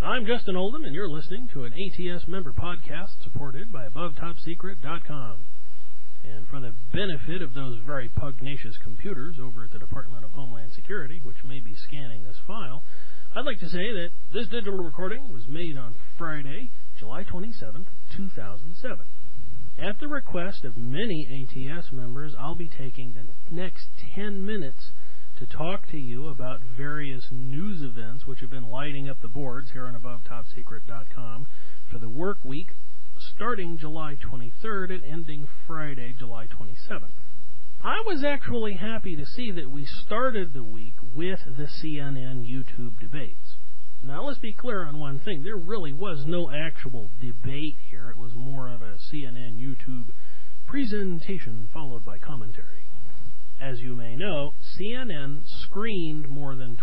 I'm Justin Oldham, and you're listening to an ATS member podcast supported by AboveTopSecret.com. And for the benefit of those very pugnacious computers over at the Department of Homeland Security, which may be scanning this file, I'd like to say that this digital recording was made on Friday, July 27th, 2007. At the request of many ATS members, I'll be taking the next 10 minutes to talk to you about various news events which have been lighting up the boards here on AboveTopSecret.com for the work week starting July 23rd and ending Friday, July 27th. I was actually happy to see that we started the week with the CNN YouTube debates. Now, let's be clear on one thing. There really was no actual debate here. It was more of a CNN YouTube presentation followed by commentary. As you may know, CNN screened more than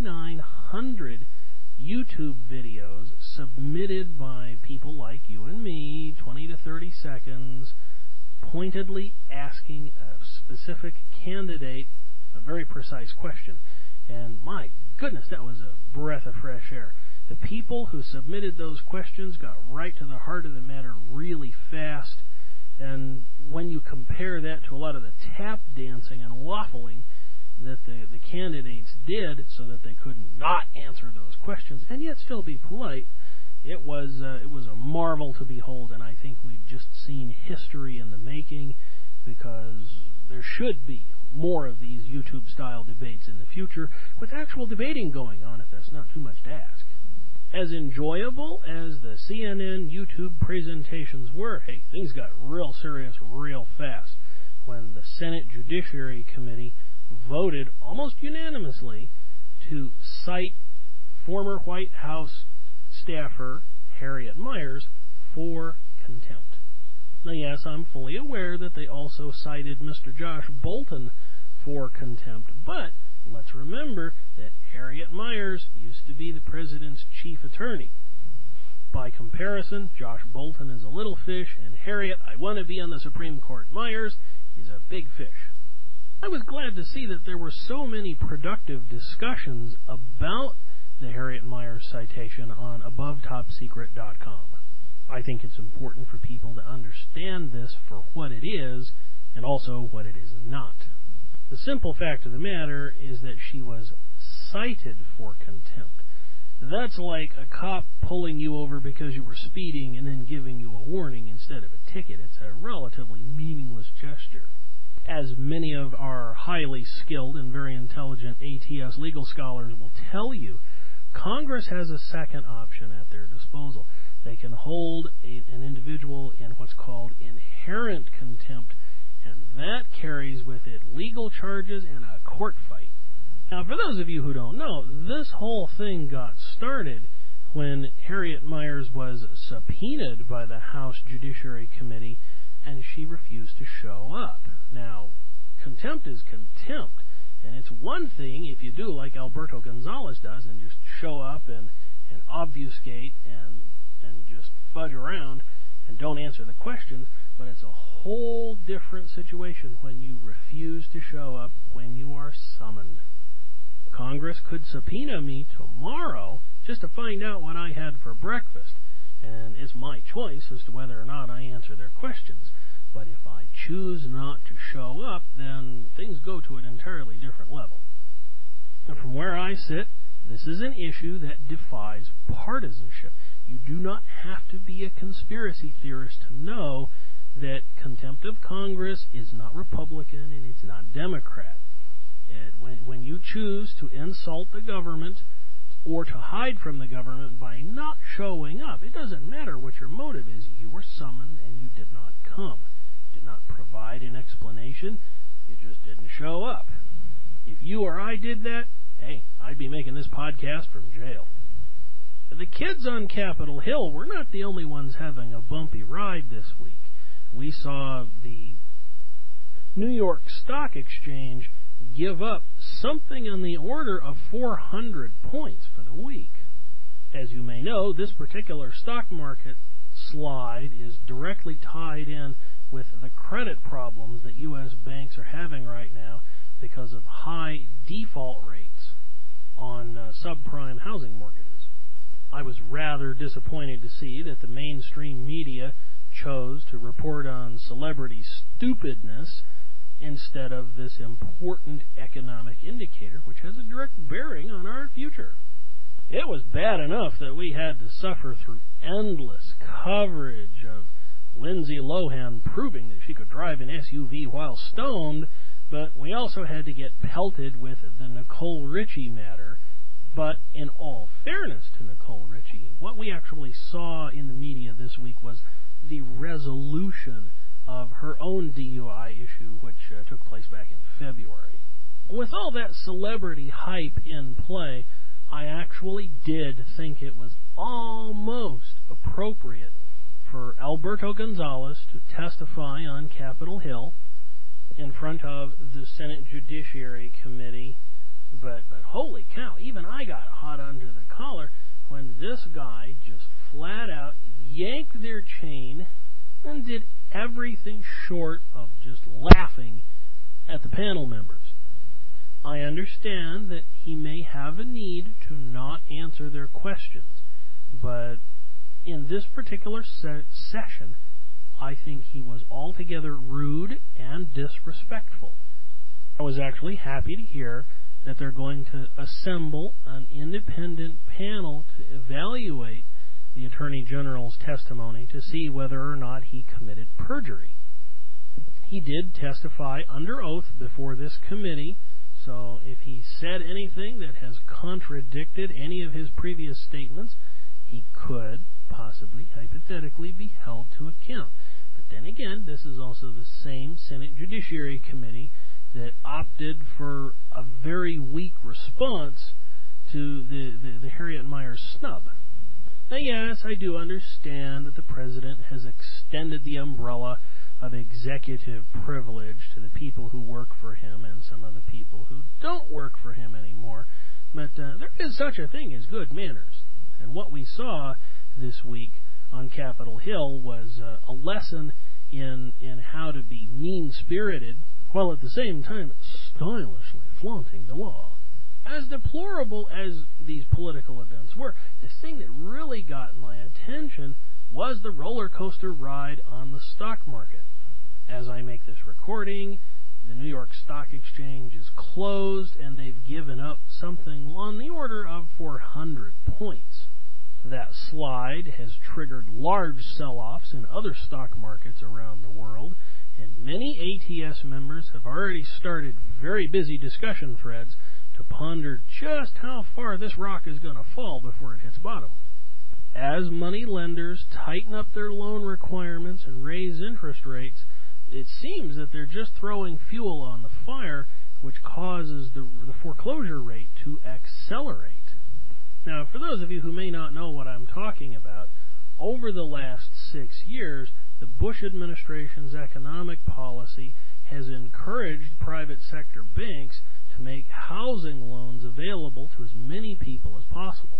2,900 YouTube videos submitted by people like you and me, 20 to 30 seconds, pointedly asking a specific candidate a very precise question. And my goodness, that was a breath of fresh air. The people who submitted those questions got right to the heart of the matter really fast. And when you compare that to a lot of the tap dancing and waffling that the candidates did so that they could not answer those questions and yet still be polite, it was a marvel to behold. And I think we've just seen history in the making, because there should be more of these YouTube-style debates in the future with actual debating going on, if that's not too much to ask. As enjoyable as the CNN YouTube presentations were, hey, things got real serious real fast when the Senate Judiciary Committee voted almost unanimously to cite former White House staffer Harriet Miers for contempt. Now, yes, I'm fully aware that they also cited Mr. Josh Bolten for contempt, but let's remember that Harriet Miers used to be the president's chief attorney. By comparison, Josh Bolten is a little fish, and Harriet, I want to be on the Supreme Court, Miers is a big fish. I was glad to see that there were so many productive discussions about the Harriet Miers citation on AboveTopSecret.com. I think it's important for people to understand this for what it is and also what it is not. The simple fact of the matter is that she was cited for contempt. That's like a cop pulling you over because you were speeding and then giving you a warning instead of a ticket. It's a relatively meaningless gesture. As many of our highly skilled and very intelligent ATS legal scholars will tell you, Congress has a second option at their disposal. They can hold an individual in what's called inherent contempt, and that carries with it legal charges and a court fight. Now, for those of you who don't know, this whole thing got started when Harriet Miers was subpoenaed by the House Judiciary Committee, and she refused to show up. Now, contempt is contempt, and it's one thing if you do like Alberto Gonzalez does and just show up and obfuscate and just fudge around and don't answer the questions, but it's a whole different situation when you refuse to show up when you are summoned. Congress could subpoena me tomorrow just to find out what I had for breakfast, and it's my choice as to whether or not I answer their questions. But if I choose not to show up, then things go to an entirely different level. And from where I sit, this is an issue that defies partisanship. You do not have to be a conspiracy theorist to know that contempt of Congress is not Republican and it's not Democrat. When you choose to insult the government or to hide from the government by not showing up, it doesn't matter what your motive is. You were summoned and you did not come. Did not provide an explanation. You just didn't show up. If you or I did that, hey, I'd be making this podcast from jail. The kids on Capitol Hill were not the only ones having a bumpy ride this week. We saw the New York Stock Exchange give up something on the order of 400 points for the week. As you may know, this particular stock market slide is directly tied in with the credit problems that U.S. banks are having right now because of high default rates on subprime housing mortgages. I was was rather disappointed to see that the mainstream media chose to report on celebrity stupidness instead of this important economic indicator, which has a direct bearing on our future. It was bad enough that we had to suffer through endless coverage of Lindsay Lohan proving that she could drive an SUV while stoned, but we also had to get pelted with the Nicole Richie matter. But in all fairness to Nicole Richie, what we actually saw in the media this week was the resolution of her own DUI issue, which took place back in February. With all that celebrity hype in play, I actually did think it was almost appropriate for Alberto Gonzales to testify on Capitol Hill in front of the Senate Judiciary Committee. But holy cow, even I got hot under the collar when this guy just flat out yanked their chain and did everything short of just laughing at the panel members. I understand that he may have a need to not answer their questions, but in this particular session, I think he was altogether rude and disrespectful. I was actually happy to hear that they're going to assemble an independent panel to evaluate the Attorney General's testimony to see whether or not he committed perjury. He did testify under oath before this committee, so if he said anything that has contradicted any of his previous statements, he could possibly, hypothetically, be held to account. But then again, this is also the same Senate Judiciary Committee that opted for a very weak response to the Harriet Miers snub. Now, yes, I do understand that the President has extended the umbrella of executive privilege to the people who work for him and some of the people who don't work for him anymore, but there is such a thing as good manners. And what we saw this week on Capitol Hill was a lesson in how to be mean-spirited while at the same time stylishly flaunting the law. As deplorable as these political events were, the thing that really got my attention was the roller coaster ride on the stock market. As I make this recording, the New York Stock Exchange is closed and they've given up something on the order of 400 points. That slide has triggered large sell-offs in other stock markets around the world, and many ATS members have already started very busy discussion threads to ponder just how far this rock is going to fall before it hits bottom. As money lenders tighten up their loan requirements and raise interest rates, it seems that they're just throwing fuel on the fire, which causes the foreclosure rate to accelerate. Now, for those of you who may not know what I'm talking about, over the last 6 years, the Bush administration's economic policy has encouraged private sector banks to make housing loans available to as many people as possible.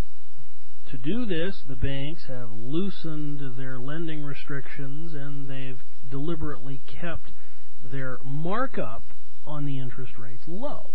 To do this, the banks have loosened their lending restrictions and they've deliberately kept their markup on the interest rates low.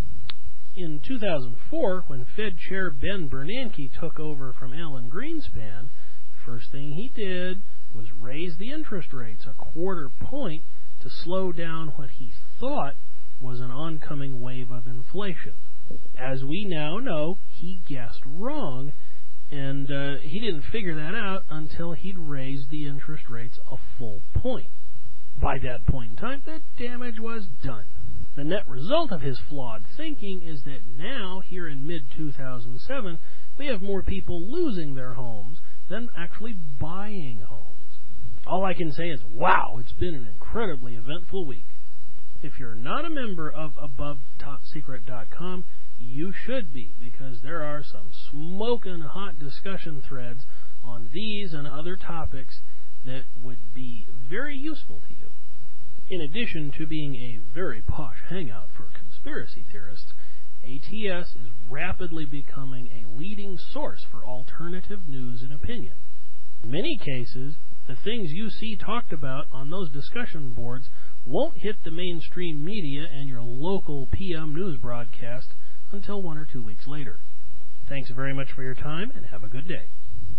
In 2004, when Fed Chair Ben Bernanke took over from Alan Greenspan, the first thing he did was raise the interest rates a quarter point to slow down what he thought was an oncoming wave of inflation. As we now know, he guessed wrong, and he didn't figure that out until he'd raised the interest rates a full point. By that point in time, the damage was done. The net result of his flawed thinking is that now, here in mid-2007, we have more people losing their homes than actually buying homes. All I can say is, wow, it's been an incredibly eventful week. If you're not a member of AboveTopSecret.com, you should be, because there are some smoking hot discussion threads on these and other topics that would be very useful to you. In addition to being a very posh hangout for conspiracy theorists, ATS is rapidly becoming a leading source for alternative news and opinion. In many cases, the things you see talked about on those discussion boards won't hit the mainstream media and your local PM news broadcast until 1 or 2 weeks later. Thanks very much for your time, and have a good day.